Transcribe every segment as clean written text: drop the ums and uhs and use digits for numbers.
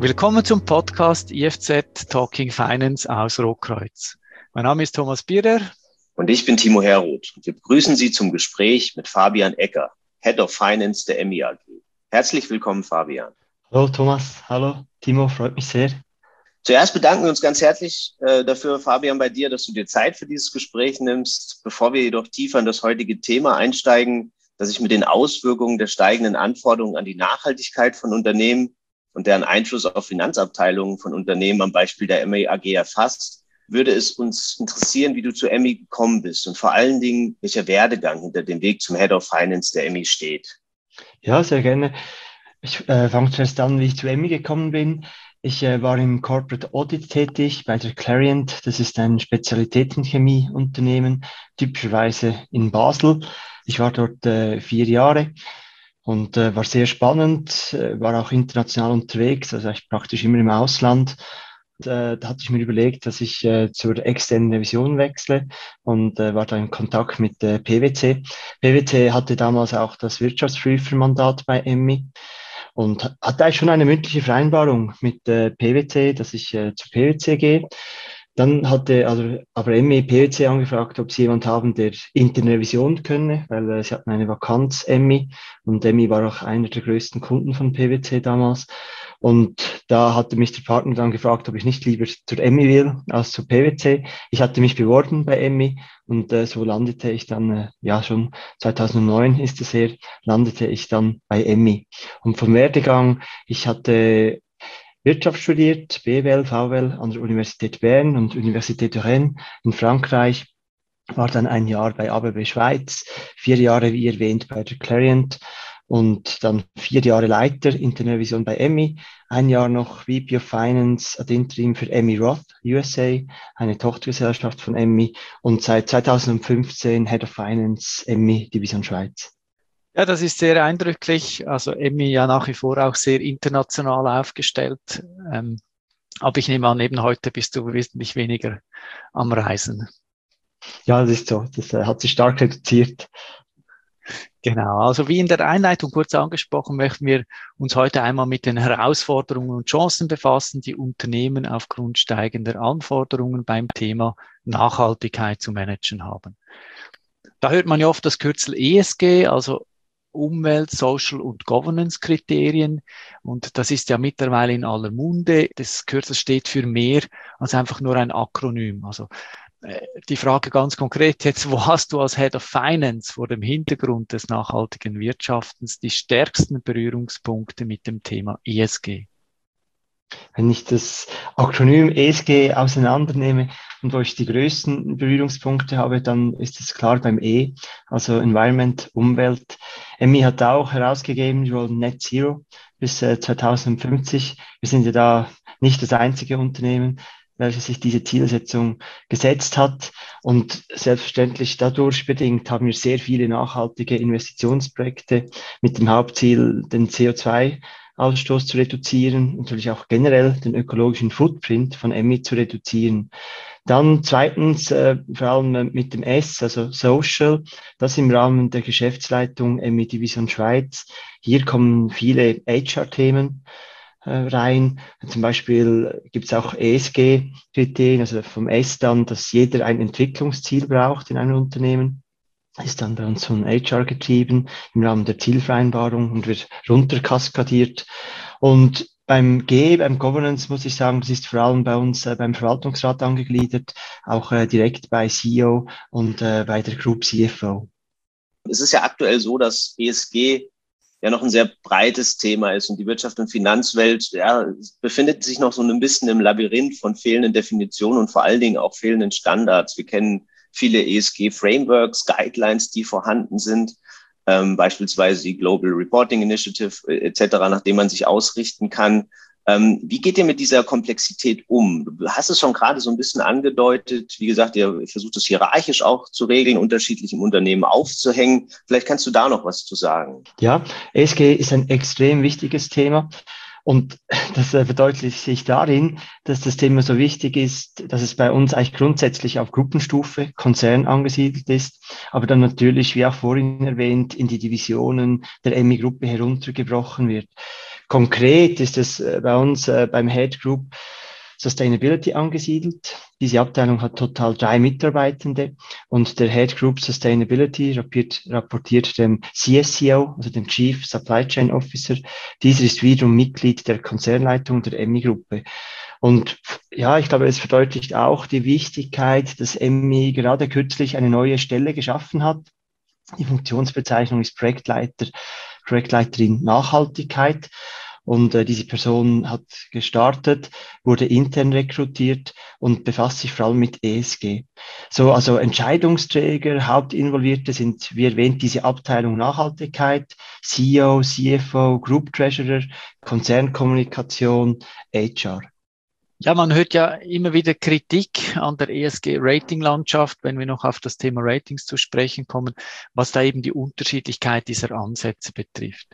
Willkommen zum Podcast IFZ Talking Finance aus Rotkreuz. Mein Name ist Thomas Bierer. Und ich bin Timo Heroth. Wir begrüßen Sie zum Gespräch mit Fabian Ecker, Head of Finance der Emmi AG. Herzlich willkommen, Fabian. Hallo Thomas, hallo Timo, freut mich sehr. Zuerst bedanken wir uns ganz herzlich dafür, Fabian, bei dir, dass du dir Zeit für dieses Gespräch nimmst. Bevor wir jedoch tiefer in das heutige Thema einsteigen, das sich mit den Auswirkungen der steigenden Anforderungen an die Nachhaltigkeit von Unternehmen und deren Einfluss auf Finanzabteilungen von Unternehmen am Beispiel der Emmi AG erfasst, würde es uns interessieren, wie du zu Emmi gekommen bist und vor allen Dingen, welcher Werdegang hinter dem Weg zum Head of Finance der Emmi steht. Ja, sehr gerne. Ich fange zuerst an, wie ich zu Emmi gekommen bin. Ich war im Corporate Audit tätig bei der Clariant. Das ist ein Spezialitätenchemieunternehmen, typischerweise in Basel. Ich war dort 4 Jahre. Und war sehr spannend, war auch international unterwegs, also ich praktisch immer im Ausland. Da hatte ich mir überlegt, dass ich zur externen Revision wechsle und war da in Kontakt mit PwC. PwC hatte damals auch das Wirtschaftsprüfermandat bei Emmi und hatte eigentlich schon eine mündliche Vereinbarung mit PwC, dass ich zu PwC gehe. Dann hatte aber Emmi PwC angefragt, ob sie jemand haben, der interne Revision könne, weil sie hatten eine Vakanz, Emmi, und Emmi war auch einer der größten Kunden von PwC damals. Und da hatte mich der Partner dann gefragt, ob ich nicht lieber zur Emmi will als zur PwC. Ich hatte mich beworben bei Emmi und so landete ich dann, schon 2009 ist es her, landete ich dann bei Emmi. Und vom Werdegang, ich hatte Wirtschaft studiert, BWL, VWL an der Universität Bern und Universität Rennes in Frankreich, war dann 1 Jahr bei ABB Schweiz, 4 Jahre, wie erwähnt, bei der Clariant und dann 4 Jahre Leiter interne Revision bei Emmi, 1 Jahr noch VP of Finance ad interim für Emmi Roth USA, eine Tochtergesellschaft von Emmi und seit 2015 Head of Finance Emmi Division Schweiz. Ja, das ist sehr eindrücklich. Also Emmi ja nach wie vor auch sehr international aufgestellt. Aber ich nehme an, eben heute bist du wesentlich weniger am Reisen. Ja, das ist so. Das hat sich stark reduziert. Genau, also wie in der Einleitung kurz angesprochen, möchten wir uns heute einmal mit den Herausforderungen und Chancen befassen, die Unternehmen aufgrund steigender Anforderungen beim Thema Nachhaltigkeit zu managen haben. Da hört man ja oft das Kürzel ESG, also Umwelt-, Social- und Governance-Kriterien. Und das ist ja mittlerweile in aller Munde. Das Kürzel steht für mehr als einfach nur ein Akronym. Also die Frage ganz konkret jetzt, wo hast du als Head of Finance vor dem Hintergrund des nachhaltigen Wirtschaftens die stärksten Berührungspunkte mit dem Thema ESG? Wenn ich das Akronym ESG auseinandernehme und wo ich die größten Berührungspunkte habe, dann ist es klar beim E, also Environment, Umwelt. Emmi hat auch herausgegeben, wir wollen Net Zero bis 2050. Wir sind ja da nicht das einzige Unternehmen, welches sich diese Zielsetzung gesetzt hat. Und selbstverständlich dadurch bedingt haben wir sehr viele nachhaltige Investitionsprojekte mit dem Hauptziel, den CO2-Ausstoß zu reduzieren, natürlich auch generell den ökologischen Footprint von Emmi zu reduzieren. Dann zweitens, vor allem mit dem S, also Social, das im Rahmen der Geschäftsleitung Emmi Division Schweiz. Hier kommen viele HR-Themen rein. Zum Beispiel gibt es auch ESG-Kriterien, also vom S dann, dass jeder ein Entwicklungsziel braucht in einem Unternehmen. Ist dann bei uns von HR getrieben im Rahmen der Zielvereinbarung und wird runterkaskadiert. Und beim G, beim Governance, muss ich sagen, das ist vor allem bei uns beim Verwaltungsrat angegliedert, auch direkt bei CEO und bei der Group CFO. Es ist ja aktuell so, dass ESG ja noch ein sehr breites Thema ist und die Wirtschaft- und Finanzwelt befindet sich noch so ein bisschen im Labyrinth von fehlenden Definitionen und vor allen Dingen auch fehlenden Standards. Wir kennen viele ESG-Frameworks, Guidelines, die vorhanden sind, beispielsweise die Global Reporting Initiative etc., nach dem man sich ausrichten kann. Wie geht ihr mit dieser Komplexität um? Du hast es schon gerade so ein bisschen angedeutet. Wie gesagt, ihr versucht es hierarchisch auch zu regeln, unterschiedlich im Unternehmen aufzuhängen. Vielleicht kannst du da noch was zu sagen. Ja, ESG ist ein extrem wichtiges Thema. Und das verdeutlicht sich darin, dass das Thema so wichtig ist, dass es bei uns eigentlich grundsätzlich auf Gruppenstufe, Konzern angesiedelt ist, aber dann natürlich, wie auch vorhin erwähnt, in die Divisionen der Emmi-Gruppe heruntergebrochen wird. Konkret ist es bei uns beim Head Group Sustainability angesiedelt. Diese Abteilung hat total 3 Mitarbeitende und der Head Group Sustainability rapportiert dem CSCO, also dem Chief Supply Chain Officer. Dieser ist wiederum Mitglied der Konzernleitung der Emmi-Gruppe. Und ja, ich glaube, es verdeutlicht auch die Wichtigkeit, dass Emmi gerade kürzlich eine neue Stelle geschaffen hat. Die Funktionsbezeichnung ist Projektleiterin Nachhaltigkeit. Und diese Person hat gestartet, wurde intern rekrutiert und befasst sich vor allem mit ESG. So, also Entscheidungsträger, Hauptinvolvierte sind, wie erwähnt, diese Abteilung Nachhaltigkeit, CEO, CFO, Group Treasurer, Konzernkommunikation, HR. Ja, man hört ja immer wieder Kritik an der ESG-Rating-Landschaft, wenn wir noch auf das Thema Ratings zu sprechen kommen, was da eben die Unterschiedlichkeit dieser Ansätze betrifft.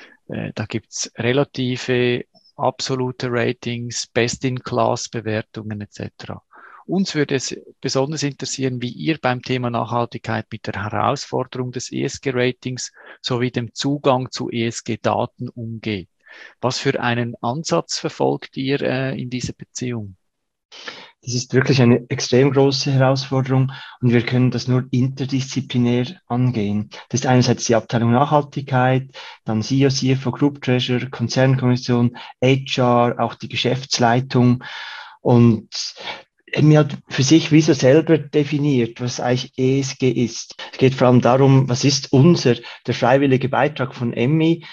Da gibt's relative, absolute Ratings, Best-in-Class-Bewertungen etc. Uns würde es besonders interessieren, wie ihr beim Thema Nachhaltigkeit mit der Herausforderung des ESG-Ratings sowie dem Zugang zu ESG-Daten umgeht. Was für einen Ansatz verfolgt ihr in dieser Beziehung? Das ist wirklich eine extrem große Herausforderung und wir können das nur interdisziplinär angehen. Das ist einerseits die Abteilung Nachhaltigkeit, dann CEO, CFO, Group Treasurer, Konzernkommission, HR, auch die Geschäftsleitung und mir hat für sich wie so selber definiert, was eigentlich ESG ist. Es geht vor allem darum, was ist der freiwillige Beitrag von Emmi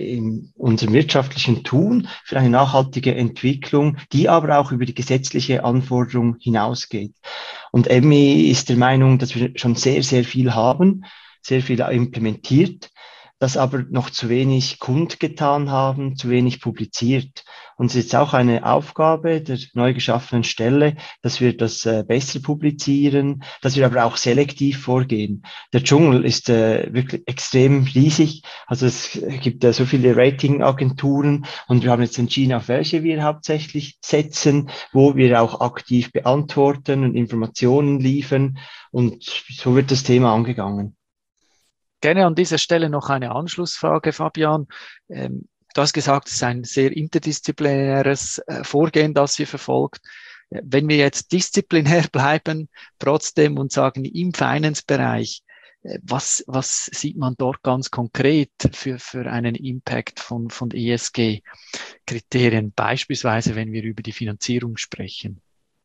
in unserem wirtschaftlichen Tun für eine nachhaltige Entwicklung, die aber auch über die gesetzliche Anforderung hinausgeht. Und Emmi ist der Meinung, dass wir schon sehr, sehr viel haben, sehr viel implementiert, das aber noch zu wenig kundgetan haben, zu wenig publiziert. Und es ist jetzt auch eine Aufgabe der neu geschaffenen Stelle, dass wir das besser publizieren, dass wir aber auch selektiv vorgehen. Der Dschungel ist wirklich extrem riesig. Also es gibt so viele Ratingagenturen und wir haben jetzt entschieden, auf welche wir hauptsächlich setzen, wo wir auch aktiv beantworten und Informationen liefern. Und so wird das Thema angegangen. Gerne an dieser Stelle noch eine Anschlussfrage, Fabian. Du hast gesagt, es ist ein sehr interdisziplinäres Vorgehen, das ihr verfolgt. Wenn wir jetzt disziplinär bleiben, trotzdem und sagen, im Finance-Bereich, was sieht man dort ganz konkret für einen Impact von ESG-Kriterien, beispielsweise wenn wir über die Finanzierung sprechen?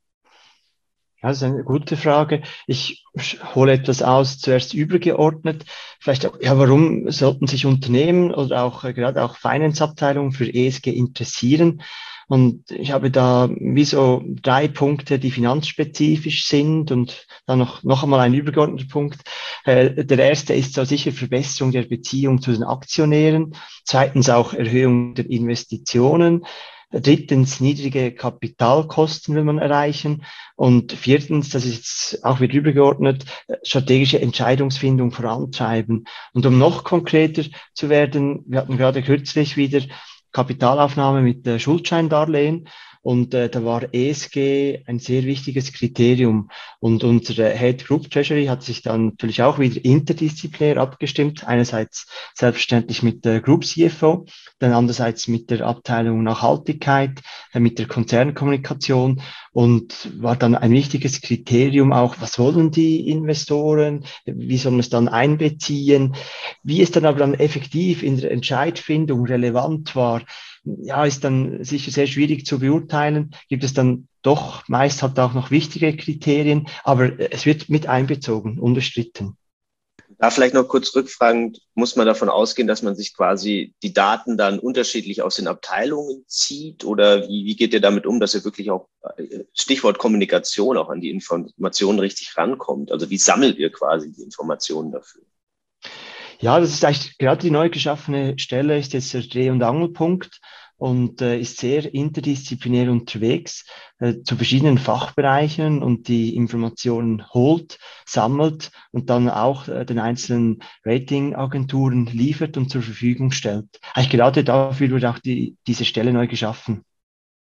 Ja, das ist eine gute Frage. Ich hole etwas aus, zuerst übergeordnet. Vielleicht, ja, warum sollten sich Unternehmen oder auch gerade auch Finance-Abteilungen für ESG interessieren? Und ich habe da wie so 3 Punkte, die finanzspezifisch sind und dann noch einmal ein übergeordneter Punkt. Der erste ist so sicher Verbesserung der Beziehung zu den Aktionären. Zweitens auch Erhöhung der Investitionen. Drittens, niedrige Kapitalkosten will man erreichen. Und viertens, das ist jetzt auch wieder übergeordnet, strategische Entscheidungsfindung vorantreiben. Und um noch konkreter zu werden, wir hatten gerade kürzlich wieder Kapitalaufnahme mit Schuldscheindarlehen. Und da war ESG ein sehr wichtiges Kriterium. Und unsere Head Group Treasury hat sich dann natürlich auch wieder interdisziplinär abgestimmt. Einerseits selbstverständlich mit der Group CFO, dann andererseits mit der Abteilung Nachhaltigkeit, mit der Konzernkommunikation und war dann ein wichtiges Kriterium auch, was wollen die Investoren, wie soll man es dann einbeziehen, wie es dann aber dann effektiv in der Entscheidfindung relevant war, ja, ist dann sicher sehr schwierig zu beurteilen. Gibt es dann doch meist halt auch noch wichtige Kriterien, aber es wird mit einbezogen, unbestritten. Da vielleicht noch kurz rückfragend, muss man davon ausgehen, dass man sich quasi die Daten dann unterschiedlich aus den Abteilungen zieht? Oder wie geht ihr damit um, dass ihr wirklich auch, Stichwort Kommunikation, auch an die Informationen richtig rankommt? Also wie sammelt ihr quasi die Informationen dafür? Ja, das ist eigentlich gerade die neu geschaffene Stelle, ist jetzt der Dreh- und Angelpunkt und ist sehr interdisziplinär unterwegs zu verschiedenen Fachbereichen und die Informationen holt, sammelt und dann auch den einzelnen Ratingagenturen liefert und zur Verfügung stellt. Eigentlich gerade dafür wurde auch diese Stelle neu geschaffen.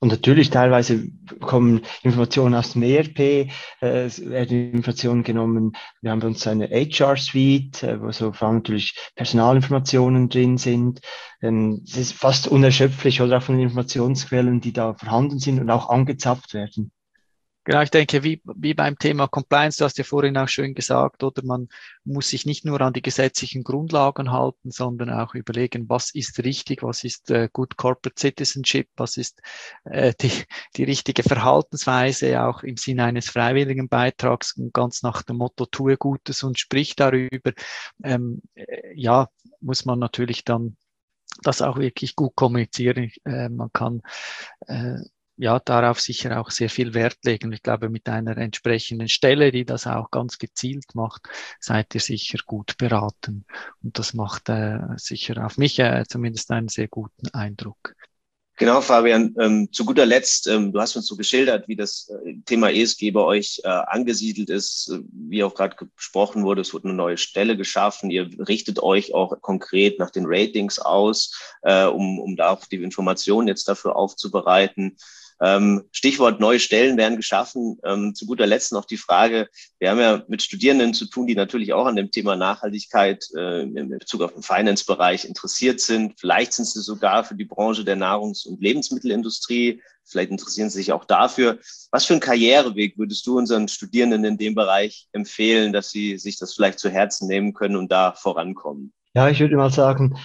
Und natürlich teilweise kommen Informationen aus dem ERP, es werden Informationen genommen. Wir haben bei uns eine HR-Suite, wo so vor allem natürlich Personalinformationen drin sind. Es ist fast unerschöpflich oder auch von den Informationsquellen, die da vorhanden sind und auch angezapft werden. Genau, ich denke, wie beim Thema Compliance, du hast ja vorhin auch schön gesagt, oder man muss sich nicht nur an die gesetzlichen Grundlagen halten, sondern auch überlegen, was ist richtig, was ist Good Corporate Citizenship, was ist die richtige Verhaltensweise, auch im Sinne eines freiwilligen Beitrags, ganz nach dem Motto, tue Gutes und sprich darüber. Ja, muss man natürlich dann das auch wirklich gut kommunizieren. Man kann ja, darauf sicher auch sehr viel Wert legen. Ich glaube, mit einer entsprechenden Stelle, die das auch ganz gezielt macht, seid ihr sicher gut beraten. Und das macht sicher auf mich zumindest einen sehr guten Eindruck. Genau, Fabian. Zu guter Letzt, du hast uns so geschildert, wie das Thema ESG bei euch angesiedelt ist. Wie auch gerade gesprochen wurde, es wurde eine neue Stelle geschaffen. Ihr richtet euch auch konkret nach den Ratings aus, um da auch die Informationen jetzt dafür aufzubereiten. Stichwort neue Stellen werden geschaffen. Zu guter Letzt noch die Frage, wir haben ja mit Studierenden zu tun, die natürlich auch an dem Thema Nachhaltigkeit in Bezug auf den Finance-Bereich interessiert sind. Vielleicht sind sie sogar für die Branche der Nahrungs- und Lebensmittelindustrie. Vielleicht interessieren sie sich auch dafür. Was für einen Karriereweg würdest du unseren Studierenden in dem Bereich empfehlen, dass sie sich das vielleicht zu Herzen nehmen können und da vorankommen? Ja, ich würde mal sagen,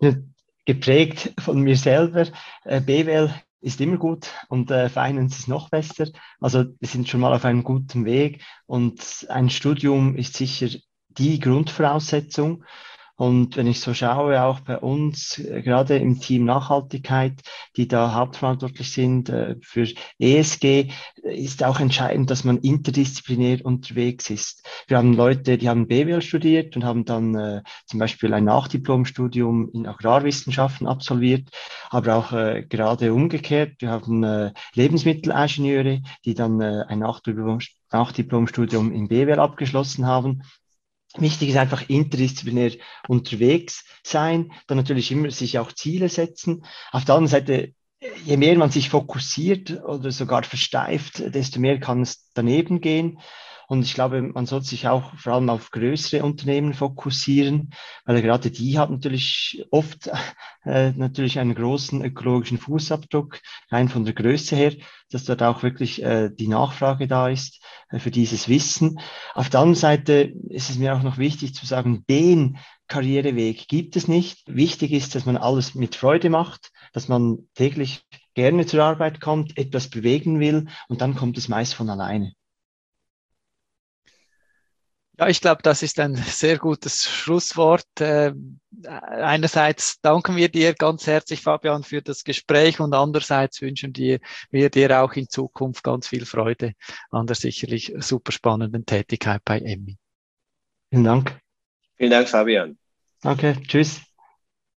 geprägt von mir selber, BWL ist immer gut und Finance ist noch besser. Also wir sind schon mal auf einem guten Weg und ein Studium ist sicher die Grundvoraussetzung. Und wenn ich so schaue, auch bei uns, gerade im Team Nachhaltigkeit, die da hauptverantwortlich sind für ESG, ist auch entscheidend, dass man interdisziplinär unterwegs ist. Wir haben Leute, die haben BWL studiert und haben dann zum Beispiel ein Nachdiplomstudium in Agrarwissenschaften absolviert, aber auch gerade umgekehrt. Wir haben Lebensmittelingenieure, die dann ein Nachdiplomstudium in BWL abgeschlossen haben. Wichtig ist einfach interdisziplinär unterwegs sein, dann natürlich immer sich auch Ziele setzen. Auf der anderen Seite, je mehr man sich fokussiert oder sogar versteift, desto mehr kann es daneben gehen. Und ich glaube, man sollte sich auch vor allem auf größere Unternehmen fokussieren, weil gerade die haben natürlich oft natürlich einen großen ökologischen Fußabdruck, rein von der Größe her, dass dort auch wirklich die Nachfrage da ist für dieses Wissen. Auf der anderen Seite ist es mir auch noch wichtig zu sagen, den Karriereweg gibt es nicht. Wichtig ist, dass man alles mit Freude macht, dass man täglich gerne zur Arbeit kommt, etwas bewegen will und dann kommt es meist von alleine. Ja, ich glaube, das ist ein sehr gutes Schlusswort. Einerseits danken wir dir ganz herzlich, Fabian, für das Gespräch und andererseits wünschen wir dir auch in Zukunft ganz viel Freude an der sicherlich super spannenden Tätigkeit bei Emmi. Vielen Dank. Vielen Dank, Fabian. Danke, tschüss.